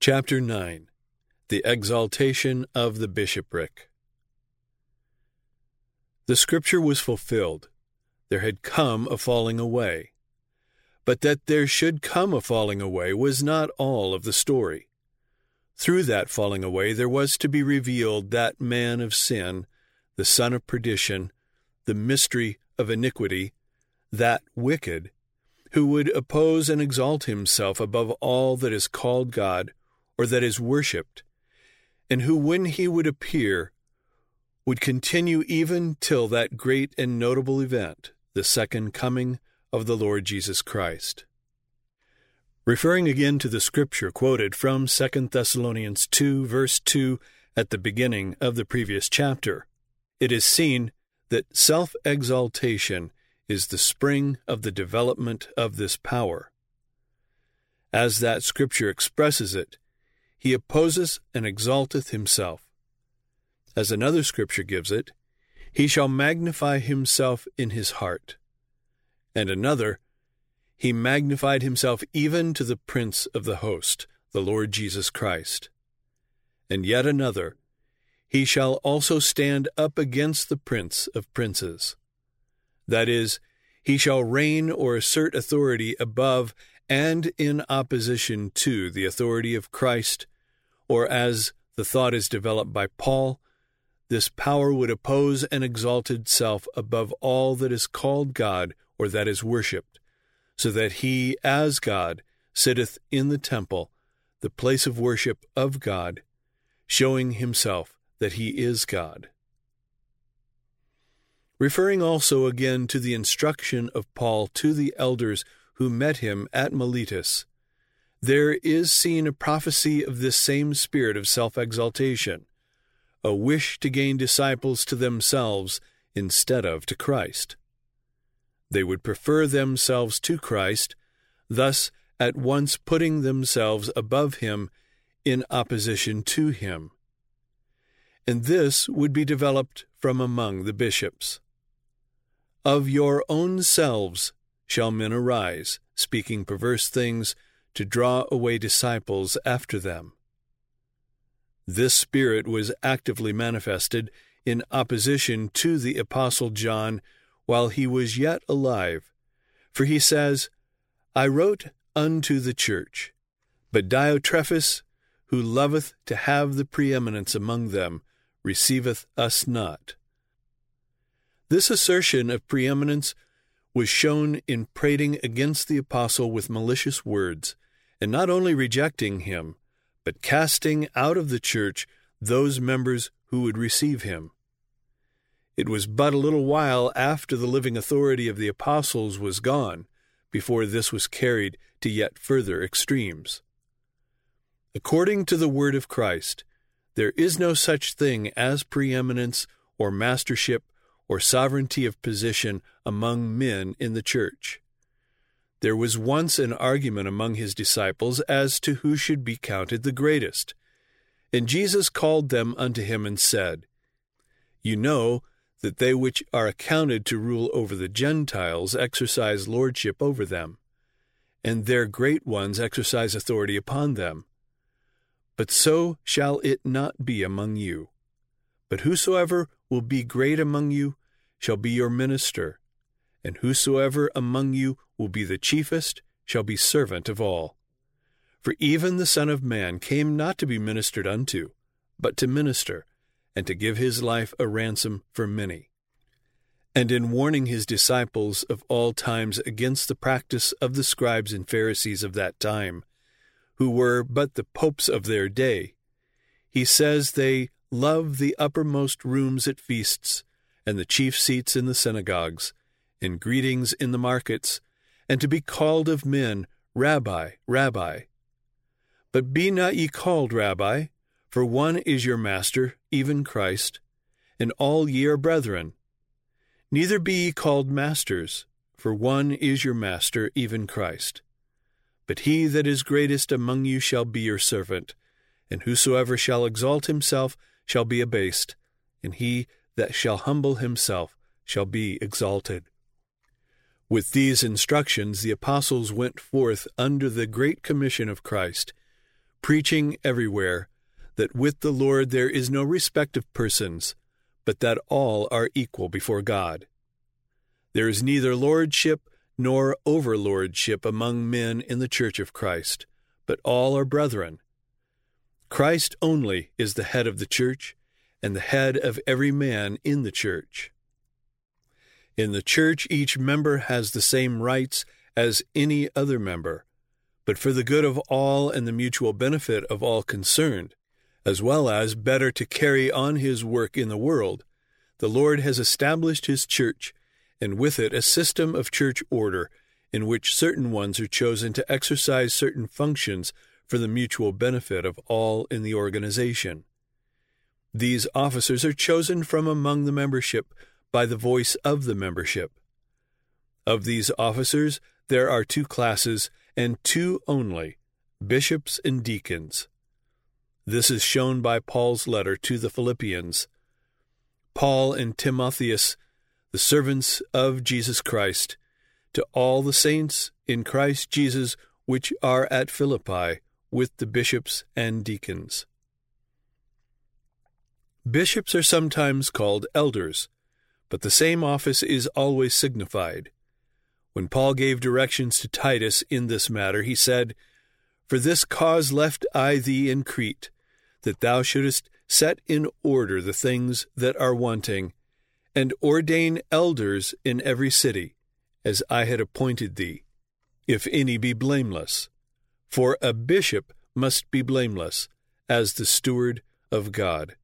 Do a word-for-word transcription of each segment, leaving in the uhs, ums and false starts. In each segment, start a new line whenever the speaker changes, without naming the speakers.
Chapter nine. The Exaltation of the Bishopric. The Scripture was fulfilled. There had come a falling away. But that there should come a falling away was not all of the story. Through that falling away there was to be revealed that man of sin, the son of perdition, the mystery of iniquity, that wicked, who would oppose and exalt himself above all that is called God, or that is worshipped, and who, when he would appear, would continue even till that great and notable event, the second coming of the Lord Jesus Christ. Referring again to the Scripture quoted from Second Thessalonians two, verse two, at the beginning of the previous chapter, it is seen that self-exaltation is the spring of the development of this power. As that Scripture expresses it, he opposes and exalteth himself. As another Scripture gives it, he shall magnify himself in his heart. And another, he magnified himself even to the Prince of the host, the Lord Jesus Christ. And yet another, he shall also stand up against the Prince of princes. That is, he shall reign or assert authority above and in opposition to the authority of Christ, or as the thought is developed by Paul, this power would oppose and exalt itself above all that is called God or that is worshipped, so that he, as God, sitteth in the temple, the place of worship of God, showing himself that he is God. Referring also again to the instruction of Paul to the elders who met him at Miletus, there is seen a prophecy of this same spirit of self-exaltation, a wish to gain disciples to themselves instead of to Christ. They would prefer themselves to Christ, thus at once putting themselves above him in opposition to him. And this would be developed from among the bishops. Of your own selves shall men arise, speaking perverse things, to draw away disciples after them. This spirit was actively manifested in opposition to the Apostle John while he was yet alive, for he says, I wrote unto the church, but Diotrephes, who loveth to have the preeminence among them, receiveth us not. This assertion of preeminence was shown in prating against the apostle with malicious words, and not only rejecting him, but casting out of the church those members who would receive him. It was but a little while after the living authority of the apostles was gone before this was carried to yet further extremes. According to the word of Christ, there is no such thing as preeminence or mastership or sovereignty of position among men in the church. There was once an argument among his disciples as to who should be counted the greatest. And Jesus called them unto him and said, You know that they which are accounted to rule over the Gentiles exercise lordship over them, and their great ones exercise authority upon them. But so shall it not be among you. But whosoever will be great among you shall be your minister, and whosoever among you will be the chiefest shall be servant of all. For even the Son of Man came not to be ministered unto, but to minister, and to give his life a ransom for many. And in warning his disciples of all times against the practice of the scribes and Pharisees of that time, who were but the popes of their day, he says they love the uppermost rooms at feasts, and the chief seats in the synagogues, and greetings in the markets, and to be called of men, Rabbi, Rabbi. But be not ye called Rabbi, for one is your master, even Christ, and all ye are brethren. Neither be ye called masters, for one is your master, even Christ. But he that is greatest among you shall be your servant, and whosoever shall exalt himself shall be abased, and he that shall humble himself shall be exalted. With these instructions the apostles went forth under the great commission of Christ, preaching everywhere that with the Lord there is no respect of persons, but that all are equal before God. There is neither lordship nor overlordship among men in the church of Christ, but all are brethren. Christ only is the head of the church, and the head of every man in the church. In the church each member has the same rights as any other member, but for the good of all and the mutual benefit of all concerned, as well as better to carry on his work in the world, the Lord has established his church, and with it a system of church order in which certain ones are chosen to exercise certain functions for the mutual benefit of all in the organization. These officers are chosen from among the membership by the voice of the membership. Of these officers there are two classes, and two only, bishops and deacons. This is shown by Paul's letter to the Philippians. Paul and Timotheus, the servants of Jesus Christ, to all the saints in Christ Jesus which are at Philippi, with the bishops and deacons. Bishops are sometimes called elders, but the same office is always signified. When Paul gave directions to Titus in this matter, he said, "For this cause left I thee in Crete, that thou shouldest set in order the things that are wanting, and ordain elders in every city, as I had appointed thee, if any be blameless. For a bishop must be blameless, as the steward of God."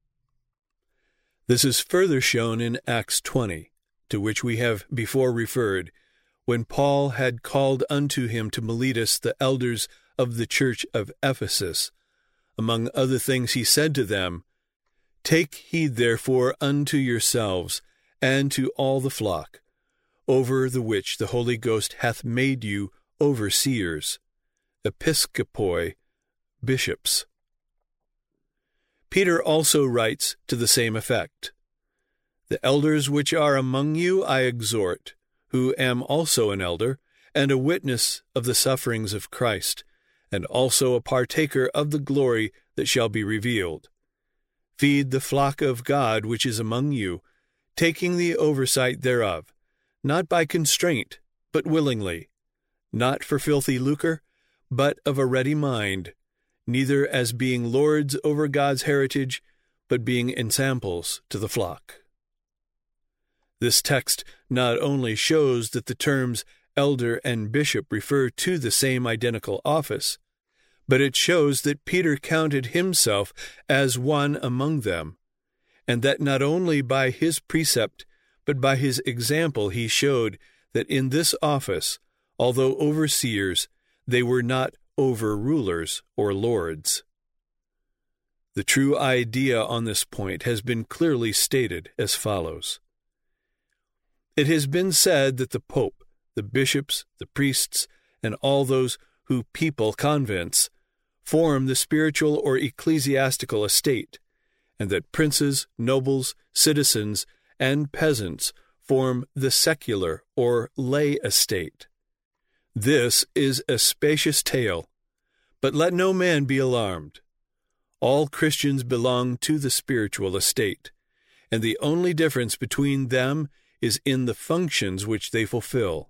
This is further shown in Acts twenty, to which we have before referred, when Paul had called unto him to Miletus the elders of the church of Ephesus. Among other things he said to them, "Take heed therefore unto yourselves, and to all the flock, over the which the Holy Ghost hath made you overseers, episkopoi, bishops." Peter also writes to the same effect, "The elders which are among you I exhort, who am also an elder, and a witness of the sufferings of Christ, and also a partaker of the glory that shall be revealed. Feed the flock of God which is among you, taking the oversight thereof, not by constraint, but willingly, not for filthy lucre, but of a ready mind, neither as being lords over God's heritage, but being ensamples to the flock." This text not only shows that the terms elder and bishop refer to the same identical office, but it shows that Peter counted himself as one among them, and that not only by his precept, but by his example he showed that in this office, although overseers, they were not over-rulers or lords. The true idea on this point has been clearly stated as follows. It has been said that the Pope, the bishops, the priests, and all those who people convents form the spiritual or ecclesiastical estate, and that princes, nobles, citizens, and peasants form the secular or lay estate. This is a spacious tale, but let no man be alarmed. All Christians belong to the spiritual estate, and the only difference between them is in the functions which they fulfill.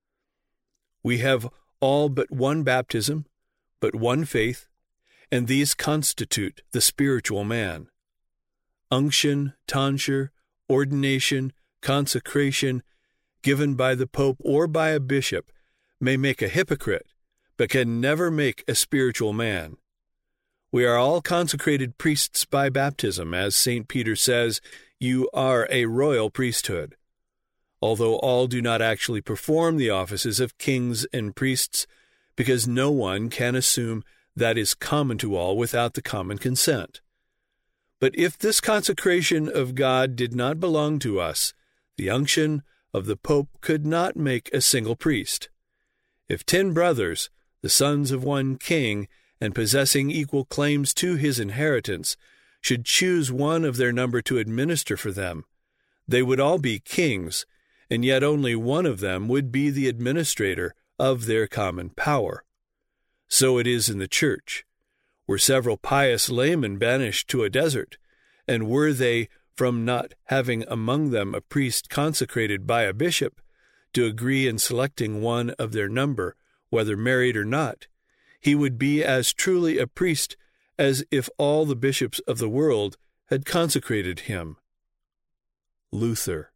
We have all but one baptism, but one faith, and these constitute the spiritual man. Unction, tonsure, ordination, consecration, given by the Pope or by a bishop, may make a hypocrite, but can never make a spiritual man. We are all consecrated priests by baptism, as Saint Peter says, "You are a royal priesthood." Although all do not actually perform the offices of kings and priests, because no one can assume that is common to all without the common consent. But if this consecration of God did not belong to us, the unction of the Pope could not make a single priest. If ten brothers, the sons of one king, and possessing equal claims to his inheritance, should choose one of their number to administer for them, they would all be kings, and yet only one of them would be the administrator of their common power. So it is in the Church. Were several pious laymen banished to a desert, and were they, from not having among them a priest consecrated by a bishop, to agree in selecting one of their number, whether married or not, he would be as truly a priest as if all the bishops of the world had consecrated him. Luther.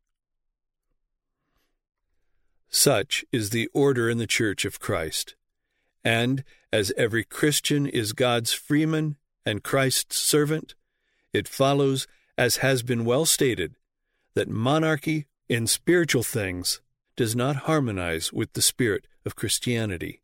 Such is the order in the Church of Christ, and as every Christian is God's freeman and Christ's servant, it follows, as has been well stated, that monarchy in spiritual things does not harmonize with the spirit of Christianity.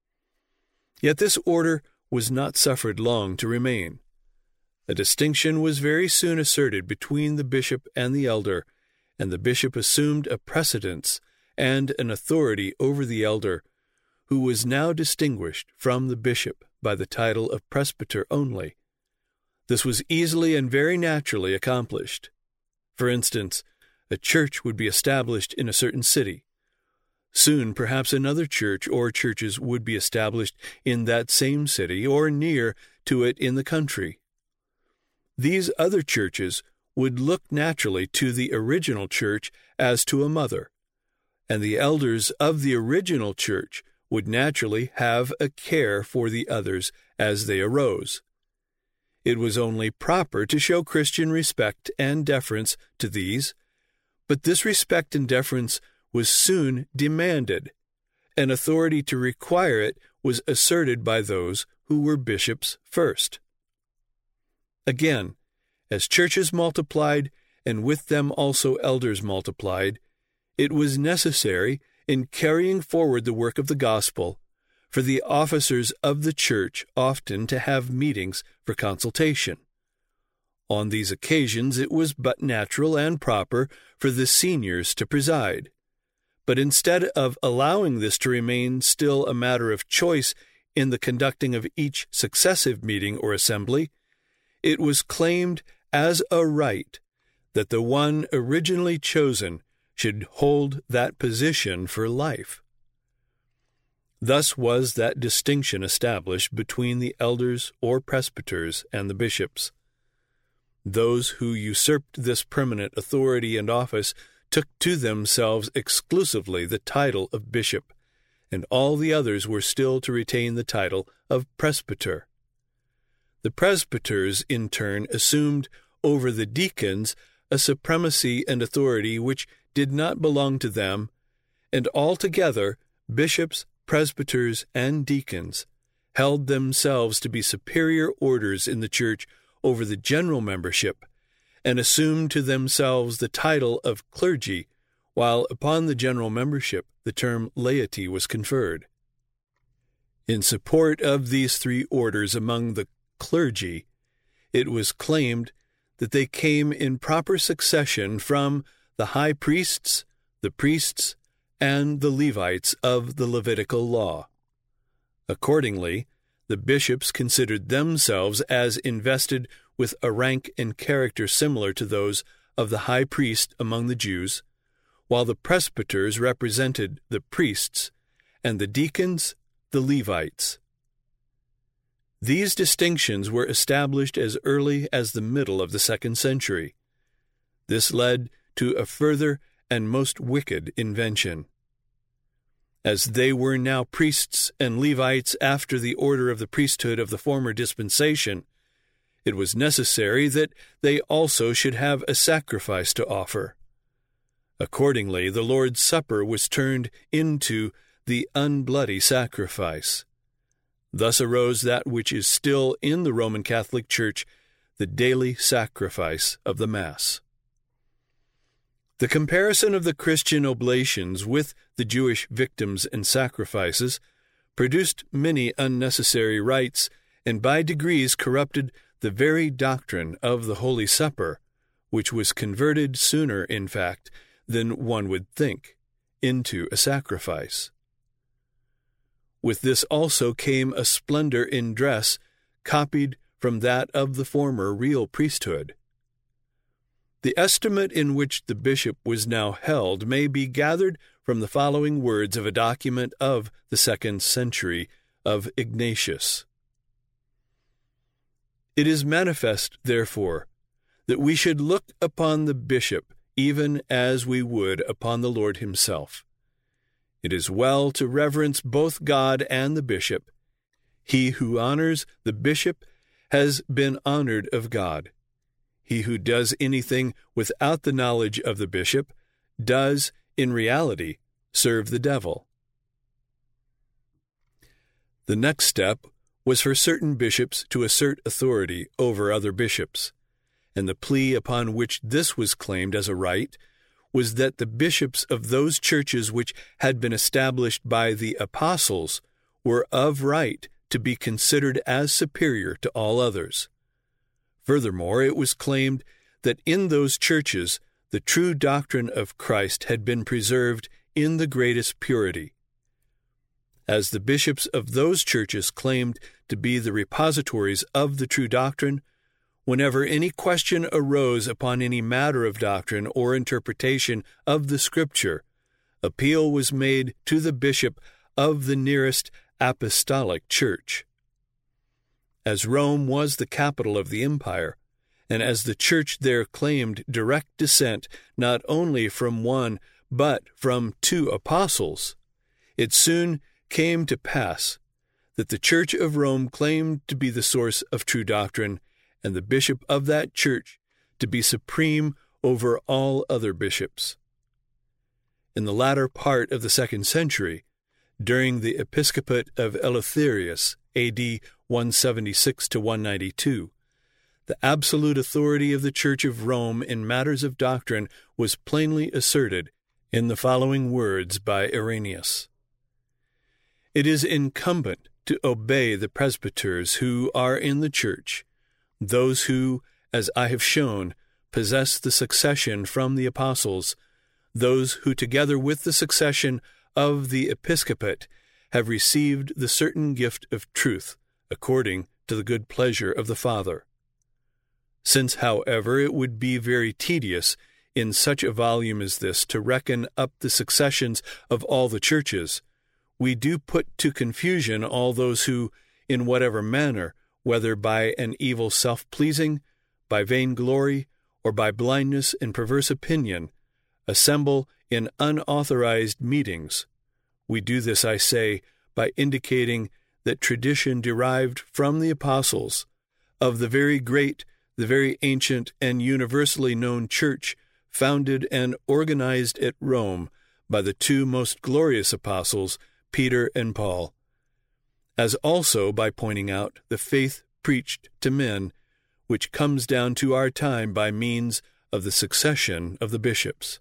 Yet this order was not suffered long to remain. A distinction was very soon asserted between the bishop and the elder, and the bishop assumed a precedence and an authority over the elder, who was now distinguished from the bishop by the title of presbyter only. This was easily and very naturally accomplished. For instance, a church would be established in a certain city. Soon, perhaps another church or churches would be established in that same city or near to it in the country. These other churches would look naturally to the original church as to a mother, and the elders of the original church would naturally have a care for the others as they arose. It was only proper to show Christian respect and deference to these, but this respect and deference was soon demanded, and authority to require it was asserted by those who were bishops first. Again, as churches multiplied, and with them also elders multiplied, it was necessary, in carrying forward the work of the gospel, for the officers of the church often to have meetings for consultation. On these occasions it was but natural and proper for the seniors to preside. But instead of allowing this to remain still a matter of choice in the conducting of each successive meeting or assembly, it was claimed as a right that the one originally chosen should hold that position for life. Thus was that distinction established between the elders or presbyters and the bishops. Those who usurped this permanent authority and office took to themselves exclusively the title of bishop, and all the others were still to retain the title of presbyter. The presbyters, in turn, assumed over the deacons a supremacy and authority which did not belong to them, and altogether bishops, presbyters, and deacons held themselves to be superior orders in the church over the general membership, and assumed to themselves the title of clergy, while upon the general membership the term laity was conferred. In support of these three orders among the clergy, it was claimed that they came in proper succession from the high priests, the priests, and the Levites of the Levitical law. Accordingly, the bishops considered themselves as invested with a rank and character similar to those of the high priest among the Jews, while the presbyters represented the priests, and the deacons the Levites. These distinctions were established as early as the middle of the second century. This led to a further and most wicked invention. As they were now priests and Levites after the order of the priesthood of the former dispensation, it was necessary that they also should have a sacrifice to offer. Accordingly, the Lord's Supper was turned into the unbloody sacrifice. Thus arose that which is still in the Roman Catholic Church, the daily sacrifice of the Mass. The comparison of the Christian oblations with the Jewish victims and sacrifices produced many unnecessary rites, and by degrees corrupted the very doctrine of the Holy Supper, which was converted sooner, in fact, than one would think, into a sacrifice. With this also came a splendor in dress copied from that of the former real priesthood. The estimate in which the bishop was now held may be gathered from the following words of a document of the second century of Ignatius. It is manifest, therefore, that we should look upon the bishop even as we would upon the Lord himself. It is well to reverence both God and the bishop. He who honors the bishop has been honored of God. He who does anything without the knowledge of the bishop does, in reality, serve the devil. The next step was for certain bishops to assert authority over other bishops, and the plea upon which this was claimed as a right was that the bishops of those churches which had been established by the apostles were of right to be considered as superior to all others. Furthermore, it was claimed that in those churches the true doctrine of Christ had been preserved in the greatest purity. As the bishops of those churches claimed to be the repositories of the true doctrine, whenever any question arose upon any matter of doctrine or interpretation of the Scripture, appeal was made to the bishop of the nearest apostolic church. As Rome was the capital of the empire, and as the church there claimed direct descent not only from one but from two apostles, it soon came to pass that the Church of Rome claimed to be the source of true doctrine, and the bishop of that church to be supreme over all other bishops. In the latter part of the second century, during the episcopate of Eleutherius, A D one seventy-six to one ninety-two, the absolute authority of the Church of Rome in matters of doctrine was plainly asserted in the following words by Irenaeus: "It is incumbent to obey the presbyters who are in the church, those who, as I have shown, possess the succession from the apostles, those who together with the succession of the episcopate have received the certain gift of truth, according to the good pleasure of the Father. Since, however, it would be very tedious in such a volume as this to reckon up the successions of all the churches, we do put to confusion all those who, in whatever manner, whether by an evil self-pleasing, by vainglory, or by blindness and perverse opinion, assemble in unauthorized meetings. We do this, I say, by indicating that tradition derived from the apostles, of the very great, the very ancient, and universally known church, founded and organized at Rome by the two most glorious apostles, Peter and Paul, as also by pointing out the faith preached to men, which comes down to our time by means of the succession of the bishops.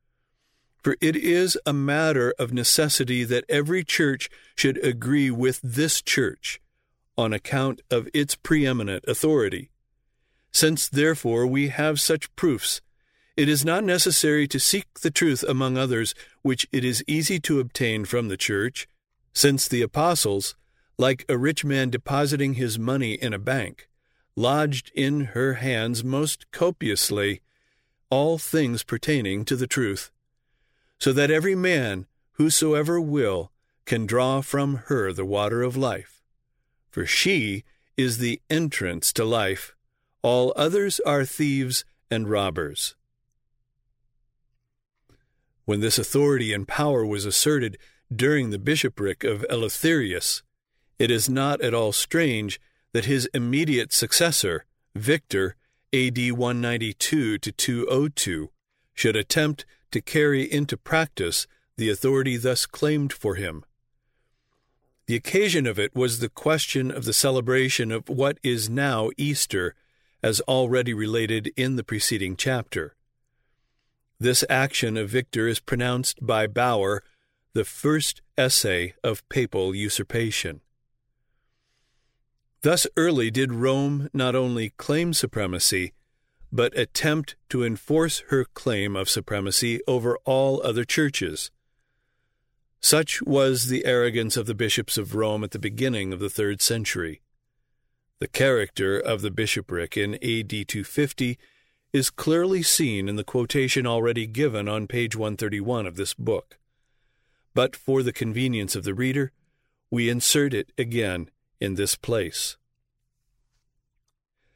For it is a matter of necessity that every church should agree with this church, on account of its preeminent authority. Since, therefore, we have such proofs, it is not necessary to seek the truth among others, which it is easy to obtain from the church, since the apostles, like a rich man depositing his money in a bank, lodged in her hands most copiously all things pertaining to the truth, so that every man, whosoever will, can draw from her the water of life. For she is the entrance to life. All others are thieves and robbers." When this authority and power was asserted during the bishopric of Eleutherius, it is not at all strange that his immediate successor, Victor, A D one ninety-two to two oh two, should attempt to carry into practice the authority thus claimed for him. The occasion of it was the question of the celebration of what is now Easter, as already related in the preceding chapter. This action of Victor is pronounced by Bauer the first essay of papal usurpation. Thus early did Rome not only claim supremacy, but attempt to enforce her claim of supremacy over all other churches. Such was the arrogance of the bishops of Rome at the beginning of the third century. The character of the bishopric in A D two fifty is clearly seen in the quotation already given on page one thirty-one of this book. But for the convenience of the reader, we insert it again in this place.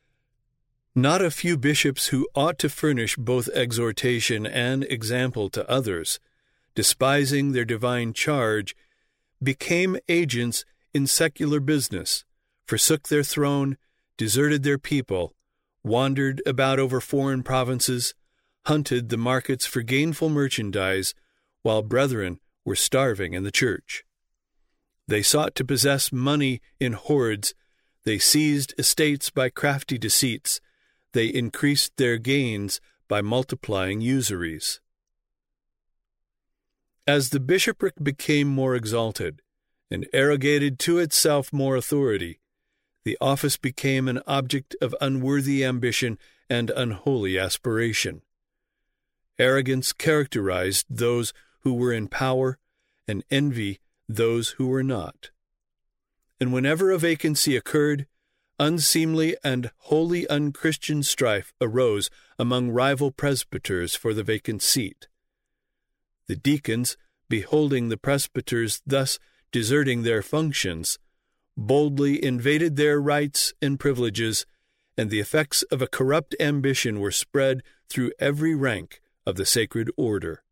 Not a few bishops who ought to furnish both exhortation and example to others, despising their divine charge, became agents in secular business, forsook their throne, deserted their people, wandered about over foreign provinces, hunted the markets for gainful merchandise, while brethren were starving in the church. They sought to possess money in hoards, they seized estates by crafty deceits, they increased their gains by multiplying usuries. As the bishopric became more exalted, and arrogated to itself more authority, the office became an object of unworthy ambition and unholy aspiration. Arrogance characterized those who were in power, and envy those who were not. And whenever a vacancy occurred, unseemly and wholly unchristian strife arose among rival presbyters for the vacant seat. The deacons, beholding the presbyters thus deserting their functions, boldly invaded their rights and privileges, and the effects of a corrupt ambition were spread through every rank of the sacred order.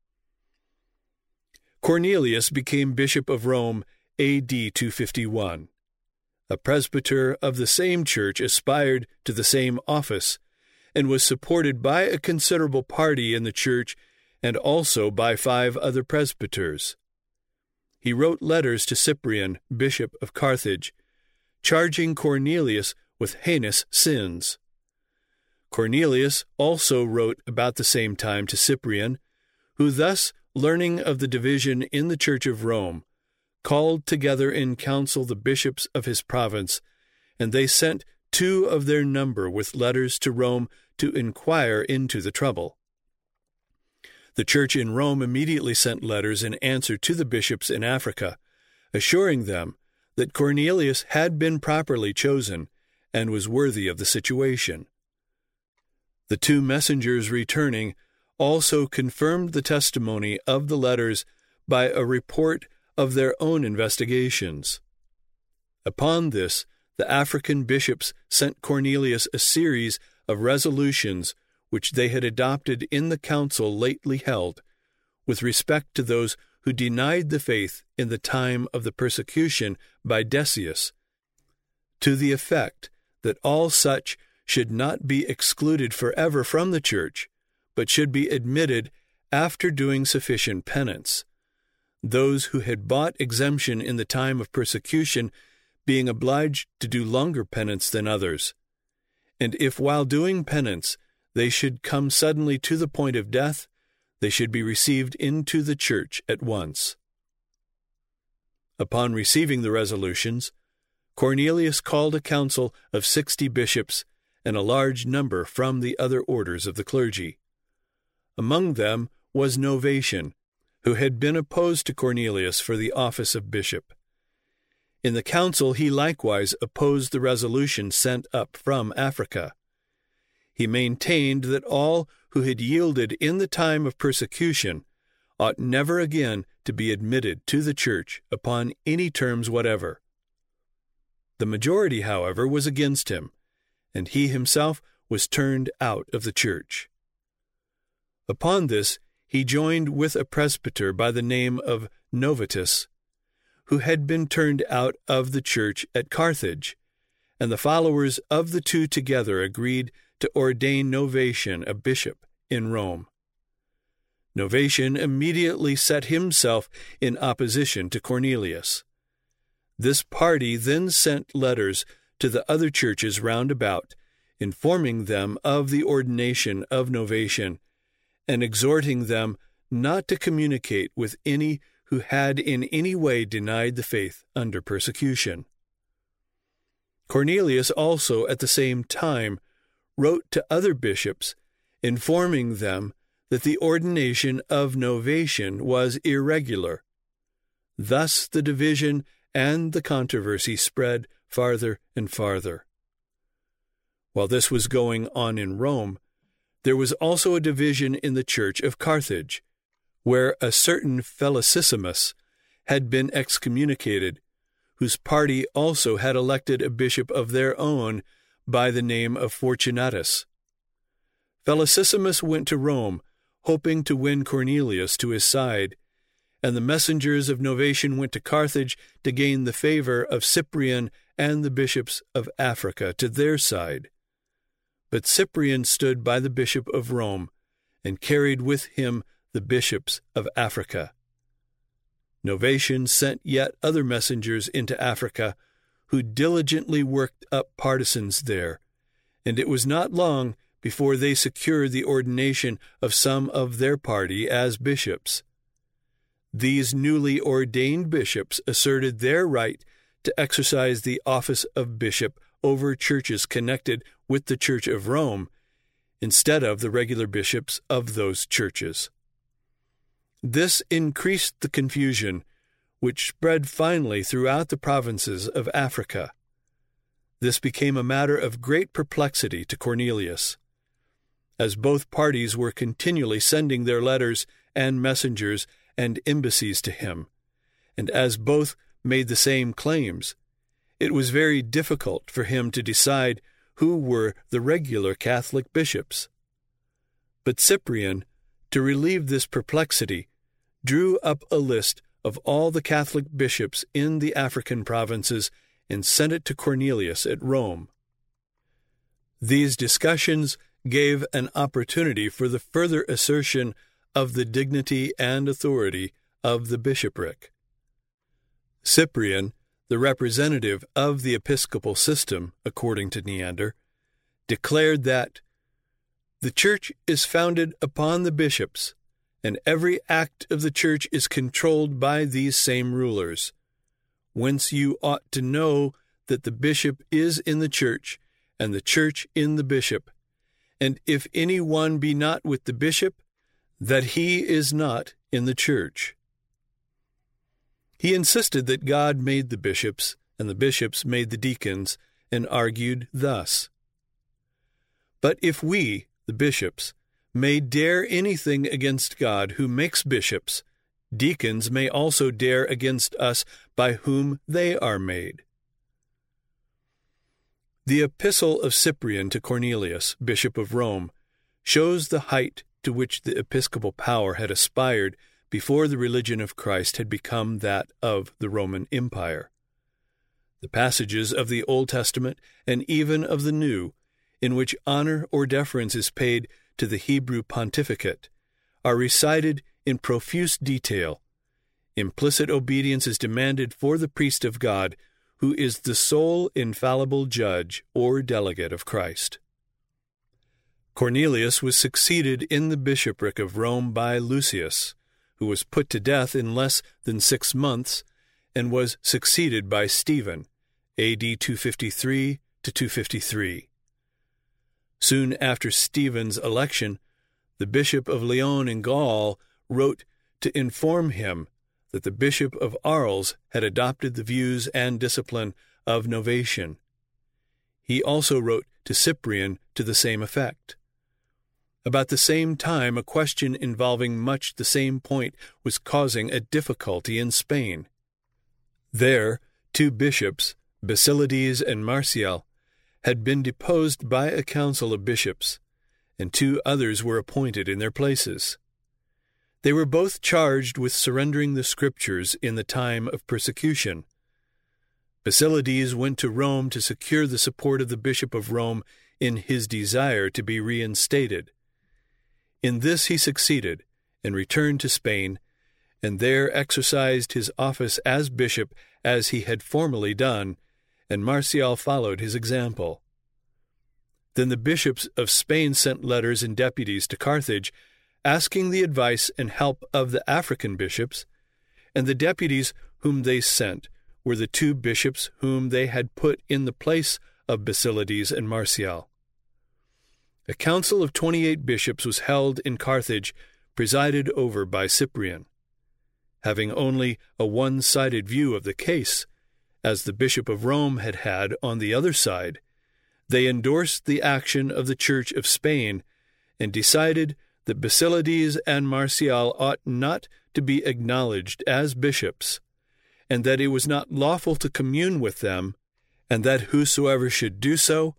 Cornelius became Bishop of Rome A D two fifty-one. A presbyter of the same church aspired to the same office, and was supported by a considerable party in the church and also by five other presbyters. He wrote letters to Cyprian, Bishop of Carthage, charging Cornelius with heinous sins. Cornelius also wrote about the same time to Cyprian, who thus, learning of the division in the Church of Rome, called together in council the bishops of his province, and they sent two of their number with letters to Rome to inquire into the trouble. The church in Rome immediately sent letters in answer to the bishops in Africa, assuring them that Cornelius had been properly chosen and was worthy of the situation. The two messengers returning also confirmed the testimony of the letters by a report of their own investigations. Upon this, the African bishops sent Cornelius a series of resolutions which they had adopted in the council lately held, with respect to those who denied the faith in the time of the persecution by Decius, to the effect that all such should not be excluded forever from the church, but should be admitted after doing sufficient penance, those who had bought exemption in the time of persecution being obliged to do longer penance than others. And if while doing penance they should come suddenly to the point of death, they should be received into the church at once. Upon receiving the resolutions, Cornelius called a council of sixty bishops and a large number from the other orders of the clergy. Among them was Novatian, who had been opposed to Cornelius for the office of bishop. In the council he likewise opposed the resolution sent up from Africa. He maintained that all who had yielded in the time of persecution ought never again to be admitted to the church upon any terms whatever. The majority, however, was against him, and he himself was turned out of the church. Upon this, he joined with a presbyter by the name of Novatus, who had been turned out of the church at Carthage, and the followers of the two together agreed to ordain Novatian a bishop in Rome. Novatian immediately set himself in opposition to Cornelius. This party then sent letters to the other churches round about, informing them of the ordination of Novatian, and exhorting them not to communicate with any who had in any way denied the faith under persecution. Cornelius also at the same time wrote to other bishops, informing them that the ordination of Novatian was irregular. Thus the division and the controversy spread farther and farther. While this was going on in Rome, there was also a division in the church of Carthage, where a certain Felicissimus had been excommunicated, whose party also had elected a bishop of their own by the name of Fortunatus. Felicissimus went to Rome, hoping to win Cornelius to his side, and the messengers of Novatian went to Carthage to gain the favor of Cyprian and the bishops of Africa to their side. But Cyprian stood by the bishop of Rome, and carried with him the bishops of Africa. Novatian sent yet other messengers into Africa, who diligently worked up partisans there, and it was not long before they secured the ordination of some of their party as bishops. These newly ordained bishops asserted their right to exercise the office of bishop over churches connected with the Church of Rome, instead of the regular bishops of those churches. This increased the confusion, which spread finally throughout the provinces of Africa. This became a matter of great perplexity to Cornelius, as both parties were continually sending their letters and messengers and embassies to him, and as both made the same claims, it was very difficult for him to decide who were the regular Catholic bishops. But Cyprian, to relieve this perplexity, drew up a list of all the Catholic bishops in the African provinces and sent it to Cornelius at Rome. These discussions gave an opportunity for the further assertion of the dignity and authority of the bishopric. Cyprian, the representative of the episcopal system, according to Neander, declared that the Church is founded upon the bishops, and every act of the Church is controlled by these same rulers, whence you ought to know that the bishop is in the Church, and the Church in the bishop, and if any one be not with the bishop, that he is not in the Church. He insisted that God made the bishops, and the bishops made the deacons, and argued thus: But if we, the bishops, may dare anything against God who makes bishops, deacons may also dare against us by whom they are made. The epistle of Cyprian to Cornelius, bishop of Rome, shows the height to which the episcopal power had aspired before the religion of Christ had become that of the Roman Empire. The passages of the Old Testament and even of the New, in which honor or deference is paid to the Hebrew pontificate, are recited in profuse detail. Implicit obedience is demanded for the priest of God, who is the sole infallible judge or delegate of Christ. Cornelius was succeeded in the bishopric of Rome by Lucius, who was put to death in less than six months, and was succeeded by Stephen, A D two fifty-three to two fifty-three. Soon after Stephen's election, the bishop of Lyon in Gaul wrote to inform him that the bishop of Arles had adopted the views and discipline of Novatian. He also wrote to Cyprian to the same effect. About the same time, a question involving much the same point was causing a difficulty in Spain. There, two bishops, Basilides and Marcial, had been deposed by a council of bishops, and two others were appointed in their places. They were both charged with surrendering the Scriptures in the time of persecution. Basilides went to Rome to secure the support of the Bishop of Rome in his desire to be reinstated. In this he succeeded, and returned to Spain, and there exercised his office as bishop as he had formerly done, and Marcial followed his example. Then the bishops of Spain sent letters and deputies to Carthage, asking the advice and help of the African bishops, and the deputies whom they sent were the two bishops whom they had put in the place of Basilides and Marcial. A council of twenty-eight bishops was held in Carthage, presided over by Cyprian. Having only a one-sided view of the case, as the Bishop of Rome had had on the other side, they endorsed the action of the Church of Spain and decided that Basilides and Marcial ought not to be acknowledged as bishops, and that it was not lawful to commune with them, and that whosoever should do so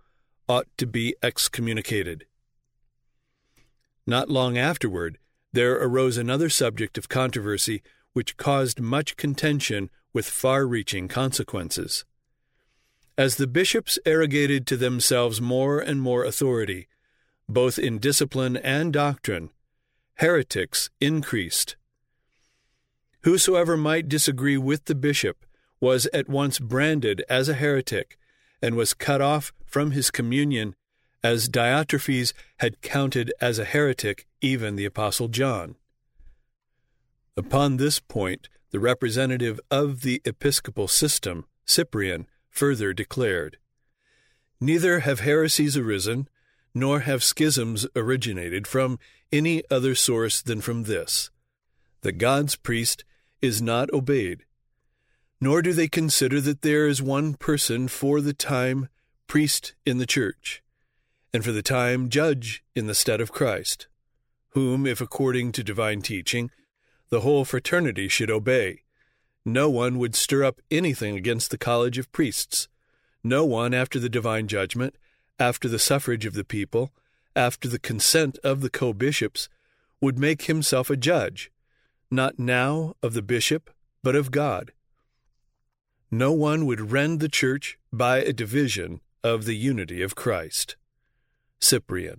ought to be excommunicated. Not long afterward, there arose another subject of controversy which caused much contention with far-reaching consequences. As the bishops arrogated to themselves more and more authority, both in discipline and doctrine, heretics increased. Whosoever might disagree with the bishop was at once branded as a heretic and was cut off from his communion, as Diotrephes had counted as a heretic even the Apostle John. Upon this point, the representative of the episcopal system, Cyprian, further declared, "Neither have heresies arisen, nor have schisms originated from any other source than from this, that God's priest is not obeyed, nor do they consider that there is one person for the time priest in the church, and for the time judge in the stead of Christ, whom, if according to divine teaching, the whole fraternity should obey, no one would stir up anything against the college of priests, no one after the divine judgment, after the suffrage of the people, after the consent of the co-bishops, would make himself a judge, not now of the bishop, but of God. No one would rend the church by a division of the unity of Christ." Cyprian.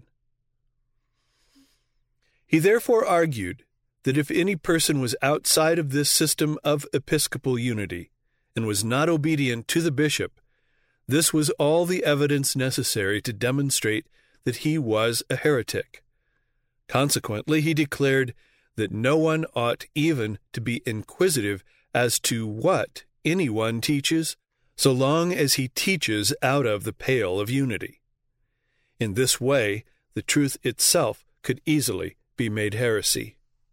He therefore argued that if any person was outside of this system of episcopal unity and was not obedient to the bishop, this was all the evidence necessary to demonstrate that he was a heretic. Consequently, he declared that no one ought even to be inquisitive as to what anyone teaches, so long as he teaches out of the pale of unity. In this way, the truth itself could easily be made heresy.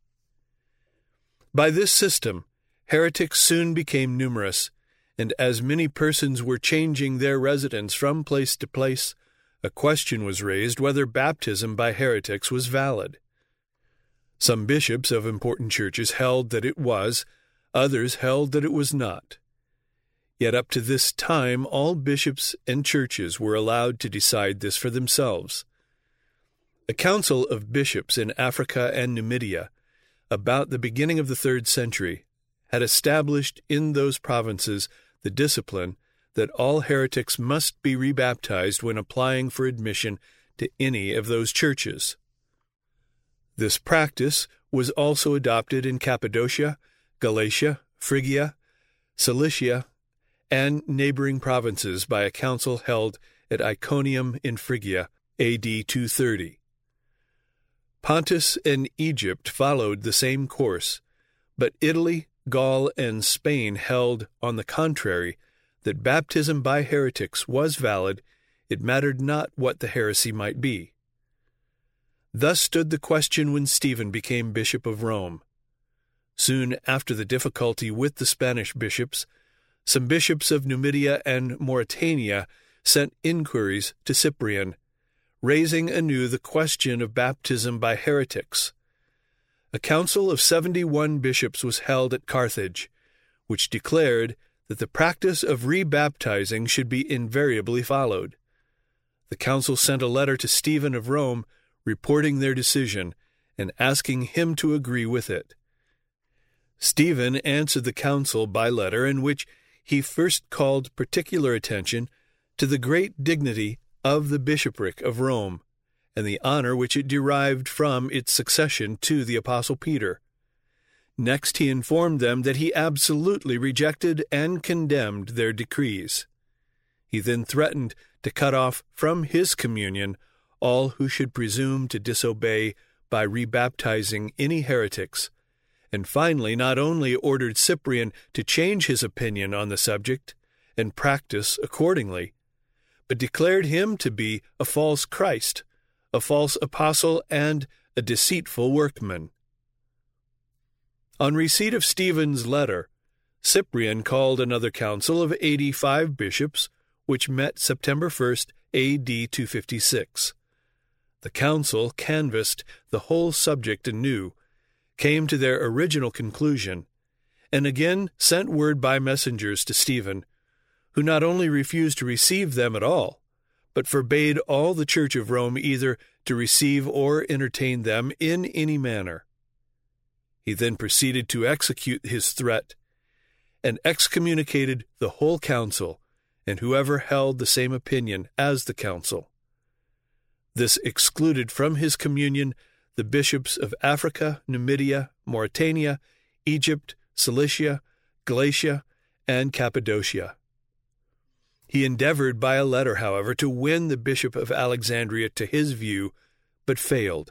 By this system, heretics soon became numerous, and as many persons were changing their residence from place to place, a question was raised whether baptism by heretics was valid. Some bishops of important churches held that it was, others held that it was not. Yet up to this time all bishops and churches were allowed to decide this for themselves. A council of bishops in Africa and Numidia, about the beginning of the third century, had established in those provinces the discipline that all heretics must be rebaptized when applying for admission to any of those churches. This practice was also adopted in Cappadocia, Galatia, Phrygia, Cilicia, and neighboring provinces by a council held at Iconium in Phrygia, A D two thirty. Pontus and Egypt followed the same course, but Italy, Gaul, and Spain held, on the contrary, that baptism by heretics was valid, it mattered not what the heresy might be. Thus stood the question when Stephen became Bishop of Rome. Soon after the difficulty with the Spanish bishops, some bishops of Numidia and Mauritania sent inquiries to Cyprian, raising anew the question of baptism by heretics. A council of seventy-one bishops was held at Carthage, which declared that the practice of rebaptizing should be invariably followed. The council sent a letter to Stephen of Rome reporting their decision and asking him to agree with it. Stephen answered the council by letter in which he first called particular attention to the great dignity of the bishopric of Rome and the honor which it derived from its succession to the Apostle Peter. Next he informed them that he absolutely rejected and condemned their decrees. He then threatened to cut off from his communion all who should presume to disobey by rebaptizing any heretics, and finally not only ordered Cyprian to change his opinion on the subject and practice accordingly, but declared him to be a false Christ, a false apostle, and a deceitful workman. On receipt of Stephen's letter, Cyprian called another council of eighty-five bishops, which met September first, A D two fifty-six. The council canvassed the whole subject anew, came to their original conclusion, and again sent word by messengers to Stephen, who not only refused to receive them at all, but forbade all the Church of Rome either to receive or entertain them in any manner. He then proceeded to execute his threat, and excommunicated the whole council, and whoever held the same opinion as the council. This excluded from his communion the bishops of Africa, Numidia, Mauritania, Egypt, Cilicia, Galatia, and Cappadocia. He endeavored by a letter, however, to win the bishop of Alexandria to his view, but failed.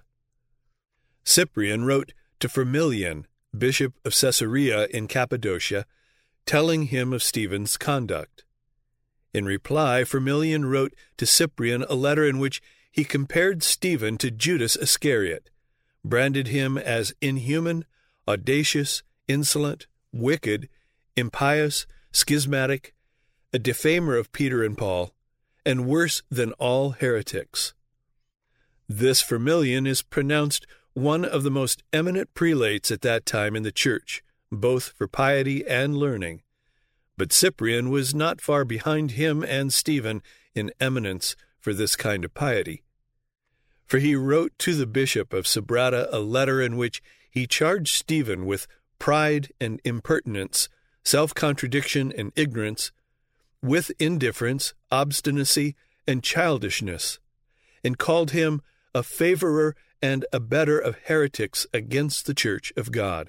Cyprian wrote to Firmilian, bishop of Caesarea in Cappadocia, telling him of Stephen's conduct. In reply, Firmilian wrote to Cyprian a letter in which he compared Stephen to Judas Iscariot, branded him as inhuman, audacious, insolent, wicked, impious, schismatic, a defamer of Peter and Paul, and worse than all heretics. This Firmilian is pronounced one of the most eminent prelates at that time in the church, both for piety and learning. But Cyprian was not far behind him and Stephen in eminence for this kind of piety. For he wrote to the bishop of Sabrata a letter in which he charged Stephen with pride and impertinence, self-contradiction and ignorance, with indifference, obstinacy, and childishness, and called him a favorer and abettor of heretics against the Church of God.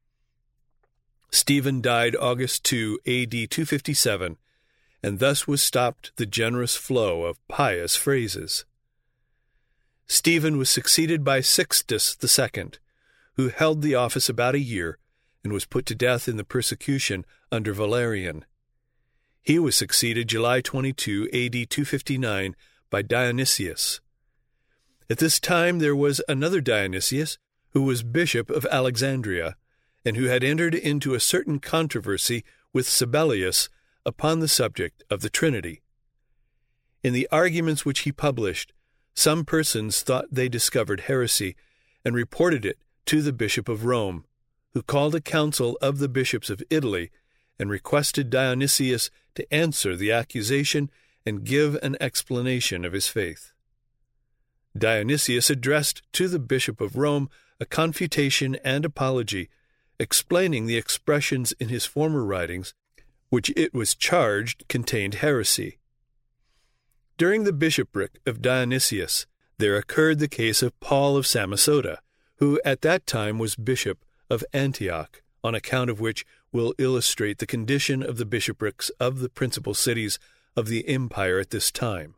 Stephen died August second, A D two fifty-seven, and thus was stopped the generous flow of pious phrases. Stephen was succeeded by Sixtus the Second, who held the office about a year and was put to death in the persecution under Valerian. He was succeeded July twenty-second, A D two fifty-nine, by Dionysius. At this time there was another Dionysius, who was bishop of Alexandria, and who had entered into a certain controversy with Sabellius upon the subject of the Trinity. In the arguments which he published, some persons thought they discovered heresy, and reported it to the Bishop of Rome, who called a council of the bishops of Italy, and requested Dionysius to answer the accusation and give an explanation of his faith. Dionysius addressed to the Bishop of Rome a confutation and apology, explaining the expressions in his former writings, which it was charged contained heresy. During the bishopric of Dionysius, there occurred the case of Paul of Samosata, who at that time was bishop of Antioch, on account of which will illustrate the condition of the bishoprics of the principal cities of the empire at this time.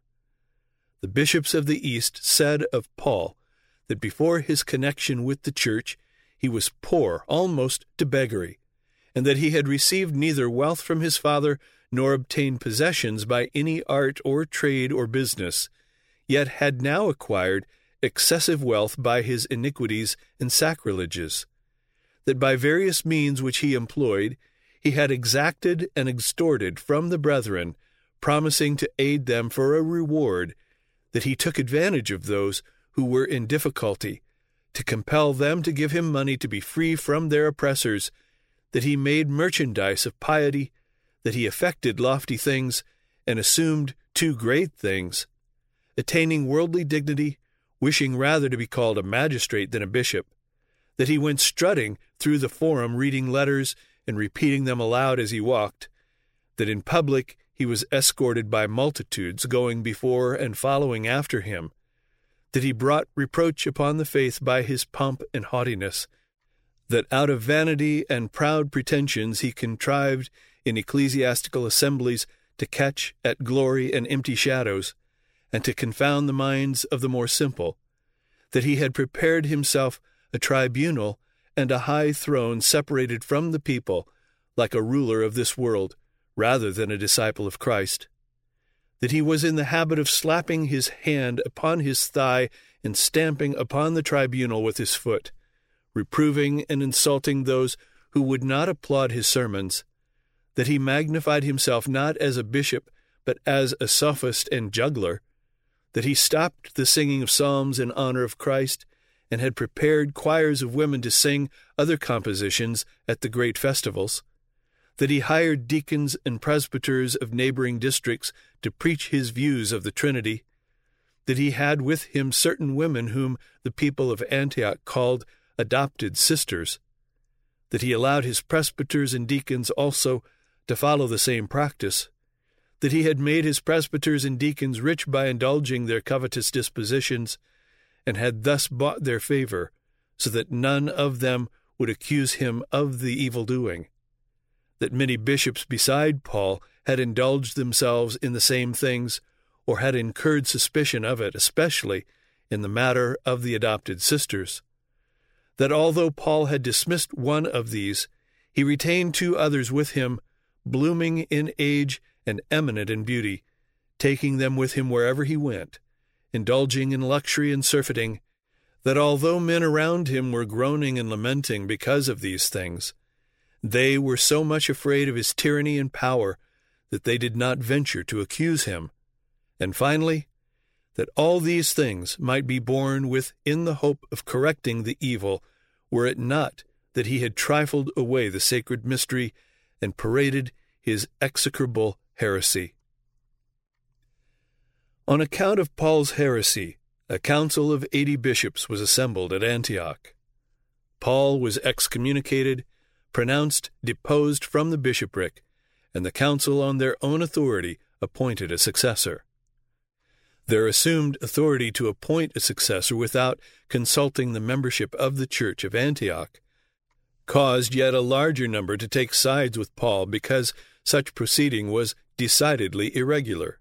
The bishops of the East said of Paul that before his connection with the church he was poor almost to beggary, and that he had received neither wealth from his father nor obtained possessions by any art or trade or business, yet had now acquired excessive wealth by his iniquities and sacrileges, that by various means which he employed he had exacted and extorted from the brethren, promising to aid them for a reward, that he took advantage of those who were in difficulty, to compel them to give him money to be free from their oppressors, that he made merchandise of piety, that he affected lofty things, and assumed too great things, attaining worldly dignity, wishing rather to be called a magistrate than a bishop, that he went strutting through the forum reading letters and repeating them aloud as he walked, that in public he was escorted by multitudes going before and following after him, that he brought reproach upon the faith by his pomp and haughtiness, that out of vanity and proud pretensions he contrived in ecclesiastical assemblies to catch at glory and empty shadows, and to confound the minds of the more simple, that he had prepared himself a tribunal and a high throne separated from the people, like a ruler of this world, rather than a disciple of Christ, that he was in the habit of slapping his hand upon his thigh and stamping upon the tribunal with his foot, reproving and insulting those who would not applaud his sermons, that he magnified himself not as a bishop, but as a sophist and juggler, that he stopped the singing of psalms in honor of Christ, and had prepared choirs of women to sing other compositions at the great festivals, that he hired deacons and presbyters of neighboring districts to preach his views of the Trinity, that he had with him certain women whom the people of Antioch called adopted sisters, that he allowed his presbyters and deacons also to follow the same practice, that he had made his presbyters and deacons rich by indulging their covetous dispositions, and had thus bought their favor, so that none of them would accuse him of the evil doing, that many bishops beside Paul had indulged themselves in the same things, or had incurred suspicion of it, especially in the matter of the adopted sisters, that although Paul had dismissed one of these, he retained two others with him, blooming in age and eminent in beauty, taking them with him wherever he went, indulging in luxury and surfeiting, that although men around him were groaning and lamenting because of these things, they were so much afraid of his tyranny and power that they did not venture to accuse him, and finally, that all these things might be borne with in the hope of correcting the evil, were it not that he had trifled away the sacred mystery and paraded his execrable heresy. On account of Paul's heresy, a council of eighty bishops was assembled at Antioch. Paul was excommunicated, pronounced deposed from the bishopric, and the council on their own authority appointed a successor. Their assumed authority to appoint a successor without consulting the membership of the Church of Antioch caused yet a larger number to take sides with Paul because such proceeding was decidedly irregular.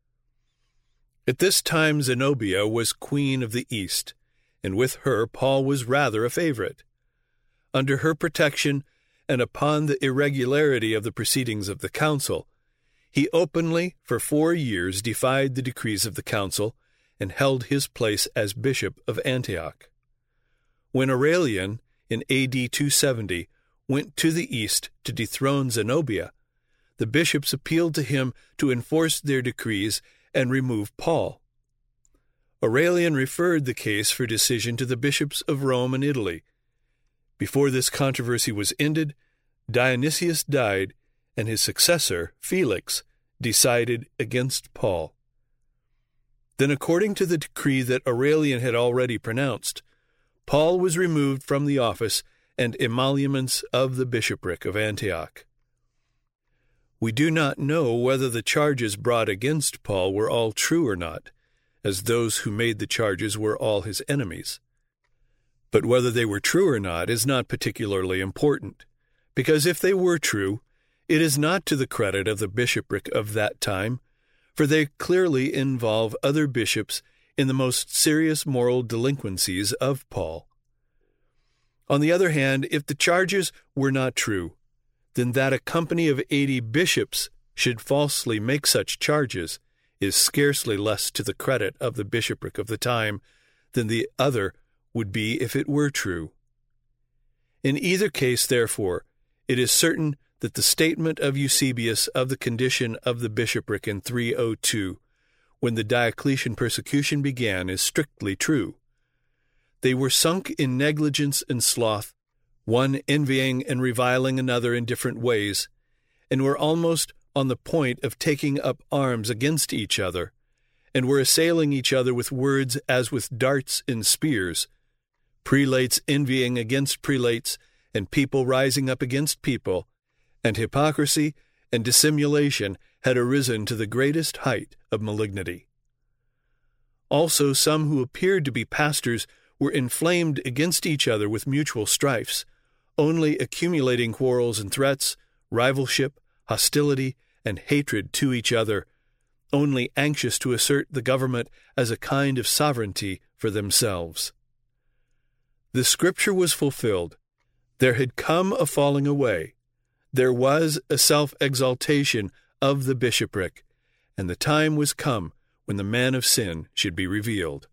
At this time Zenobia was queen of the East, and with her Paul was rather a favorite. Under her protection, and upon the irregularity of the proceedings of the council, he openly for four years defied the decrees of the council and held his place as bishop of Antioch. When Aurelian, in A D two seventy, went to the east to dethrone Zenobia, the bishops appealed to him to enforce their decrees and remove Paul. Aurelian referred the case for decision to the bishops of Rome and Italy. Before this controversy was ended, Dionysius died, and his successor, Felix, decided against Paul. Then, according to the decree that Aurelian had already pronounced, Paul was removed from the office and emoluments of the bishopric of Antioch. We do not know whether the charges brought against Paul were all true or not, as those who made the charges were all his enemies. But whether they were true or not is not particularly important, because if they were true, it is not to the credit of the bishopric of that time, for they clearly involve other bishops in the most serious moral delinquencies of Paul. On the other hand, if the charges were not true, then that a company of eighty bishops should falsely make such charges is scarcely less to the credit of the bishopric of the time than the other would be if it were true. In either case, therefore, it is certain that the statement of Eusebius of the condition of the bishopric in three oh two, when the Diocletian persecution began, is strictly true. They were sunk in negligence and sloth, one envying and reviling another in different ways, and were almost on the point of taking up arms against each other, and were assailing each other with words as with darts and spears, prelates envying against prelates, and people rising up against people, and hypocrisy and dissimulation had arisen to the greatest height of malignity. Also some who appeared to be pastors were inflamed against each other with mutual strifes, only accumulating quarrels and threats, rivalship, hostility, and hatred to each other, only anxious to assert the government as a kind of sovereignty for themselves. The scripture was fulfilled. There had come a falling away. There was a self-exaltation of the bishopric, and the time was come when the man of sin should be revealed.